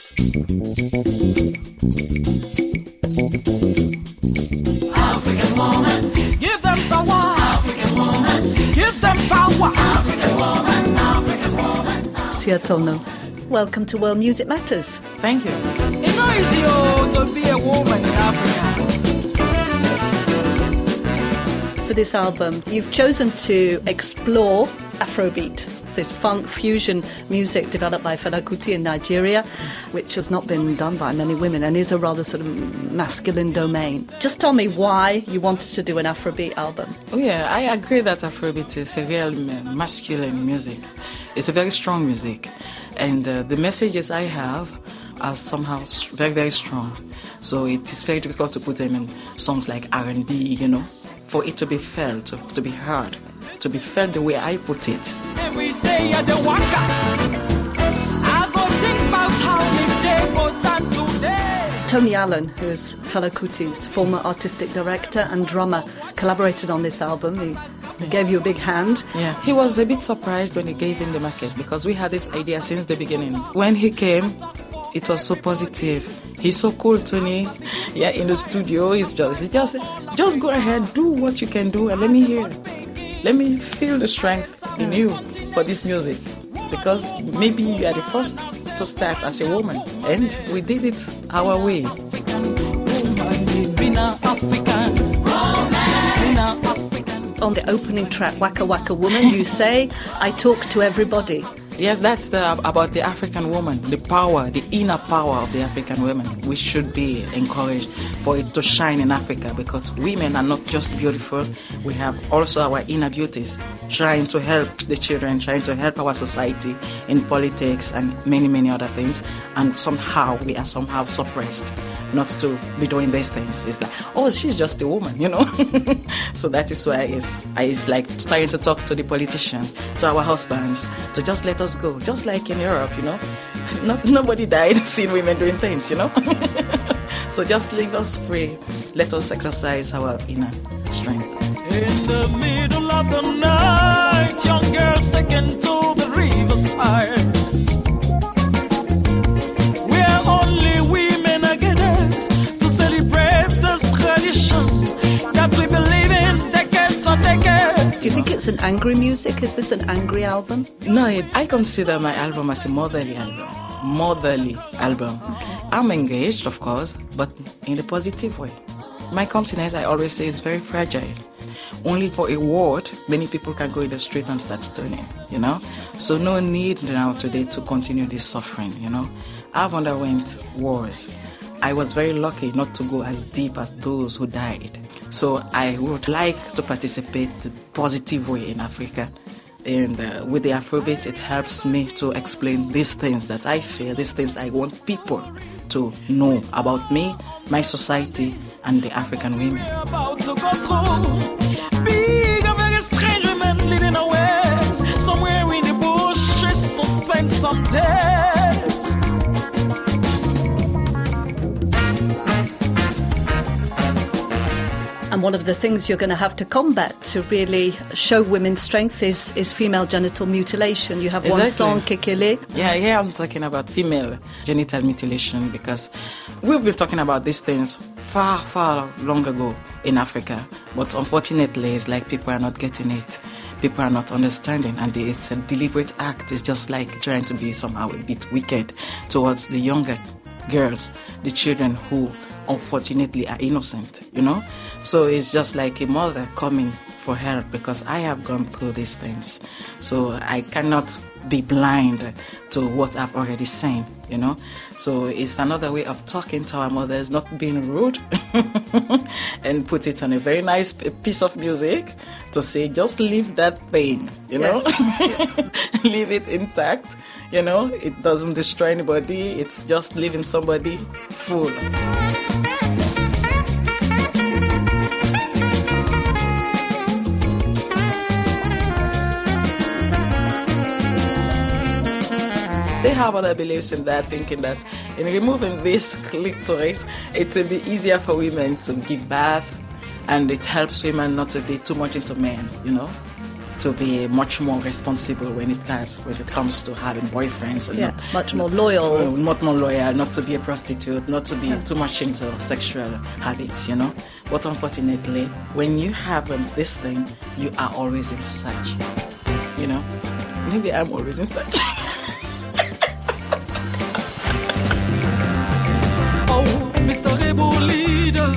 African woman, give them power. African woman, give them power. African woman, African woman. Sia Tono, welcome to World Music Matters. Thank you. It's not easy to be a woman in Africa. For this album, you've chosen to explore Afrobeat, this funk fusion music developed by Fela Kuti in Nigeria, which has not been done by many women and is a rather sort of masculine domain. Just tell me why you wanted to do an Afrobeat album. Oh yeah, I agree that Afrobeat is a real masculine music. It's a very strong music, and the messages I have are somehow very, very strong. So it is very difficult to put them in songs like R&B, you know, for it to be felt, to be heard, to be felt the way I put it. Every day at the waka, I go think about how the day goes on today. Tony Allen, who is Fela Kuti's former artistic director and drummer, collaborated on this album. He gave you a big hand. Yeah, he was a bit surprised when he gave him the market because we had this idea since the beginning. When he came, it was so positive. He's so cool, Tony. Yeah, in the studio, he's just go ahead, do what you can do, and let me hear. Let me feel the strength in you for this music, because maybe you are the first to start as a woman, and we did it our way. On the opening track, Waka Waka Woman, you say, I talk to everybody. Yes, that's about the African woman, the power, the inner power of the African women. We should be encouraged for it to shine in Africa, because women are not just beautiful. We have also our inner beauties, trying to help the children, trying to help our society in politics and many, many other things. And somehow we are somehow suppressed not to be doing these things. It's like, oh, she's just a woman, you know. So that is why it's like trying to talk to the politicians, to our husbands, to just let us go, just like in Europe, you know. Nobody died seeing women doing things, you know. So just leave us free. Let us exercise our inner strength. In the middle of the night, young girls taken to the riverside, where only women are gathered to celebrate this tradition that we believe in decades and decades. Do you think it's an angry music? Is this an angry album? No, I consider my album as a motherly album. Okay. I'm engaged, of course, but in a positive way. My continent, I always say, is very fragile. Only for a word, many people can go in the street and start stoning, you know? So no need now today to continue this suffering, you know? I've underwent wars. I was very lucky not to go as deep as those who died. So I would like to participate in a positive way in Africa. And with the Afrobeat, it helps me to explain these things that I feel, these things I want people to know about me, my society, and the African women. About to go through big and very strange women living away somewhere in the bushes to spend some days. And one of the things you're going to have to combat to really show women's strength is female genital mutilation. You have one song, Kekele. Yeah, I'm talking about female genital mutilation, because we've been talking about these things far, far long ago in Africa. But unfortunately, it's like people are not getting it. People are not understanding, and it's a deliberate act. It's just like trying to be somehow a bit wicked towards the younger girls, the children who unfortunately are innocent, you know. So it's just like a mother coming for help, because I have gone through these things. So I cannot be blind to what I've already seen, you know. So it's another way of talking to our mothers, not being rude, and put it on a very nice piece of music to say, just leave that thing, you know, leave it intact, you know. It doesn't destroy anybody. It's just leaving somebody full. They have other beliefs in that, thinking that in removing this clitoris, it will be easier for women to give birth, and it helps women not to be too much into men, you know. to be much more responsible when it comes to having boyfriends. And much more loyal. Much more loyal, not to be a prostitute, not to be too much into sexual habits, But unfortunately, when you have this thing, you are always in search, Maybe I'm always in search. Oh, Mr. Rebel Leader.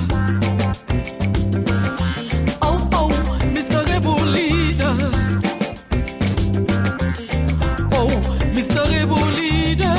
Oh, Mr. Rebel Leader. Oh, Mr. Rebel Leader.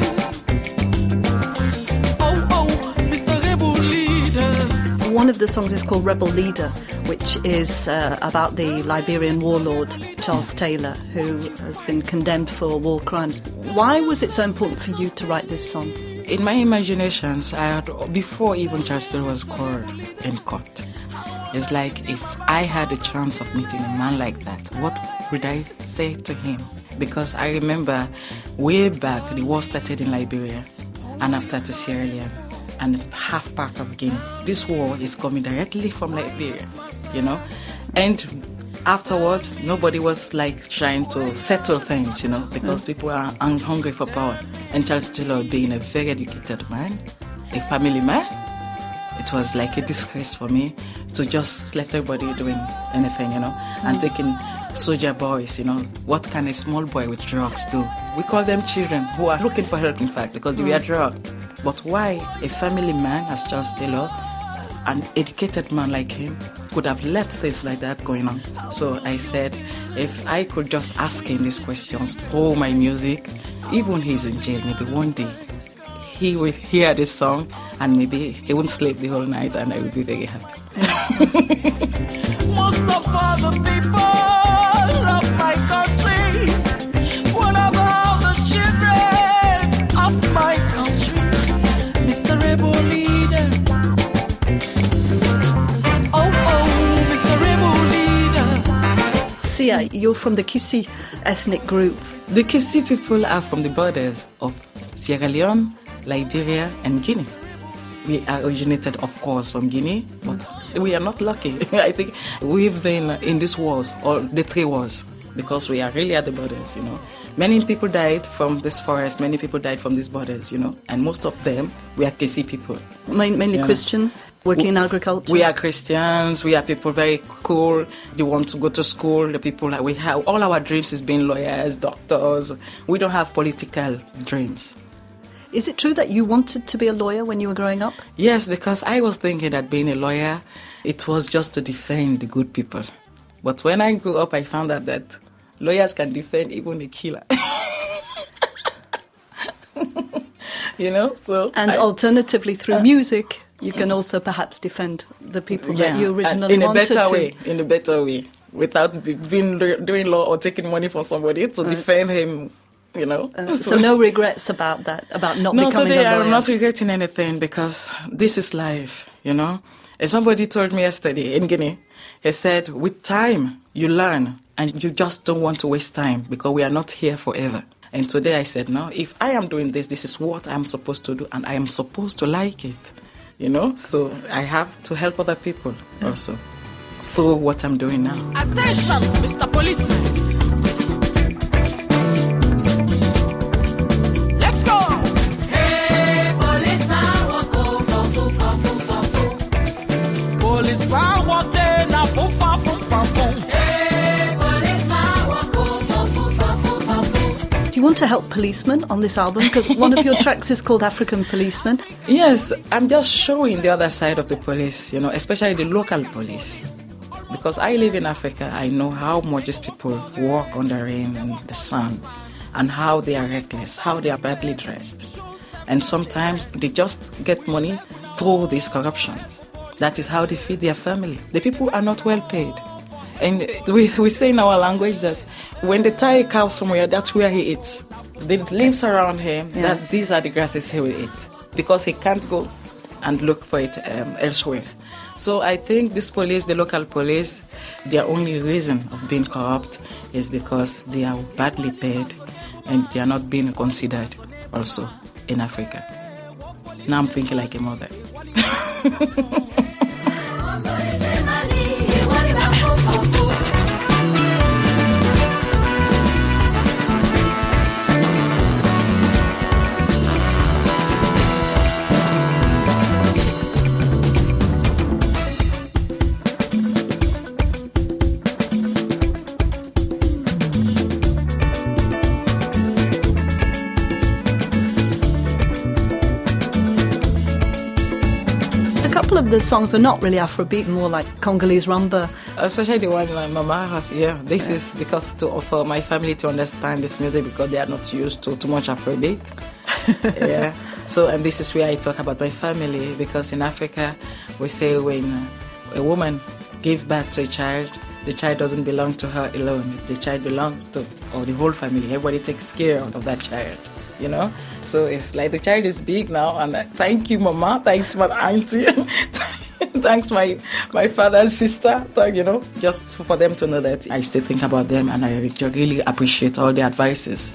Oh, Mr. Rebel Leader. One of the songs is called Rebel Leader, which is about the Liberian warlord Charles Taylor, who has been condemned for war crimes. Why was it so important for you to write this song? In my imaginations, before even Charles Taylor was called in court, it's like if I had a chance of meeting a man like that, what would I say to him? Because I remember way back, the war started in Liberia and after to Sierra Leone and half part of Guinea. This war is coming directly from Liberia, and afterwards, nobody was trying to settle things, because people are hungry for power. And Charles Taylor, being a very educated man, a family man, it was like a disgrace for me to just let everybody doing anything, and taking soldier boys, What can a small boy with drugs do? We call them children who are looking for help, in fact, because we are drugged. But why a family man as Charles Taylor, an educated man like him, could have left things like that going on? So I said, if I could just ask him these questions through my music, even when he's in jail, maybe one day he will hear this song and maybe he won't sleep the whole night and I will be very happy. Most of all the people of my country, what about the children of my country? Mr. Rebel Leader. Oh, Mr. Rebel Leader. Sia, you're from the Kissi ethnic group. The Kissi people are from the borders of Sierra Leone, Liberia, and Guinea. We are originated, of course, from Guinea, but we are not lucky. I think we've been in these wars, or the 3 wars, because we are really at the borders, Many people died from this forest, many people died from these borders, and most of them, we are Kissi people. Mainly Christian, working in agriculture? We are Christians, we are people very cool, they want to go to school, the people that we have, all our dreams is being lawyers, doctors. We don't have political dreams. Is it true that you wanted to be a lawyer when you were growing up? Yes, because I was thinking that being a lawyer, it was just to defend the good people. But when I grew up, I found out that lawyers can defend even a killer. So... And alternatively, through music, you can also perhaps defend the people that you originally wanted to. In a better way, without doing law or taking money from somebody to defend him, So no regrets about that, about not becoming a lawyer? No, today I'm not regretting anything because this is life, And somebody told me yesterday in Guinea, he said, with time, you learn, and you just don't want to waste time because we are not here forever. And today I said, no, if I am doing this, this is what I'm supposed to do, and I am supposed to like it, So I have to help other people also through what I'm doing now. Attention, Mr. Policeman. Let's go. Hey, policeman, walk over, foo, foo, foo, foo, foo. Policeman, walk there, now, foo, foo, foo, foo, foo. Hey, policeman, walk over, foo, foo, foo, foo, foo. Do you want to help policemen on this album? Because one of your tracks is called African Policeman. Yes, I'm just showing the other side of the police, especially the local police. Because I live in Africa, I know how much these people walk on the rain and the sun, and how they are reckless, how they are badly dressed. And sometimes they just get money through these corruptions. That is how they feed their family. The people are not well paid. And we say in our language that when they tie a cow somewhere, that's where he eats. The leaves around him, that these are the grasses he will eat. Because he can't go and look for it elsewhere. So I think this police, the local police, their only reason of being corrupt is because they are badly paid and they are not being considered also in Africa. Now I'm thinking like a mother. couple of the songs were not really Afrobeat, more like Congolese rumba. Especially the one like Mama has, This is because for my family to understand this music because they are not used to too much Afrobeat. Yeah. So, and this is where I talk about my family because in Africa, we say when a woman gives birth to a child, the child doesn't belong to her alone. The child belongs to the whole family. Everybody takes care of that child, So it's like the child is big now, and thank you, Mama. Thanks, my auntie. Thanks, my father's sister. Just for them to know that I still think about them, and I really appreciate all the advices.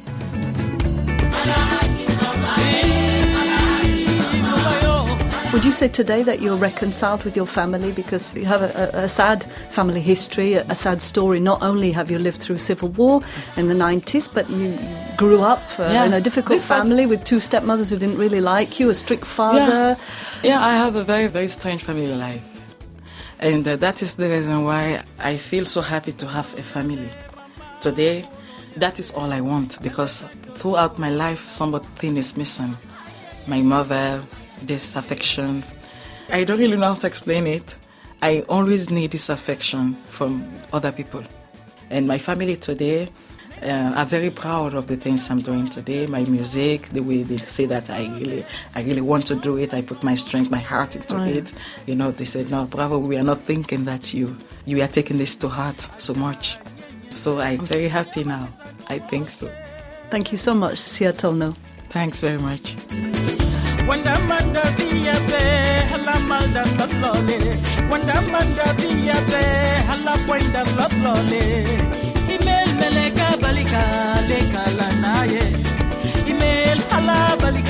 Would you say today that you're reconciled with your family because you have a sad family history, a sad story? Not only have you lived through civil war in the 90s, but you grew up in a difficult family with two stepmothers who didn't really like you, a strict father. Yeah, I have a very, very strange family life. And that is the reason why I feel so happy to have a family. Today, that is all I want because throughout my life, something is missing. My mother, this affection. I don't really know how to explain it. I always need this affection from other people. And my family today are very proud of the things I'm doing today, my music, the way they say that I really want to do it. I put my strength, my heart into it. They said, no, bravo, we are not thinking that you are taking this to heart so much. So I'm very happy now. I think so. Thank you so much, Sia Tolno. Thanks very much. Wanda manda via be hala malda lotlole Wanda manda via be hala poinda lotlole Email melega balika leka la naye Email hala balika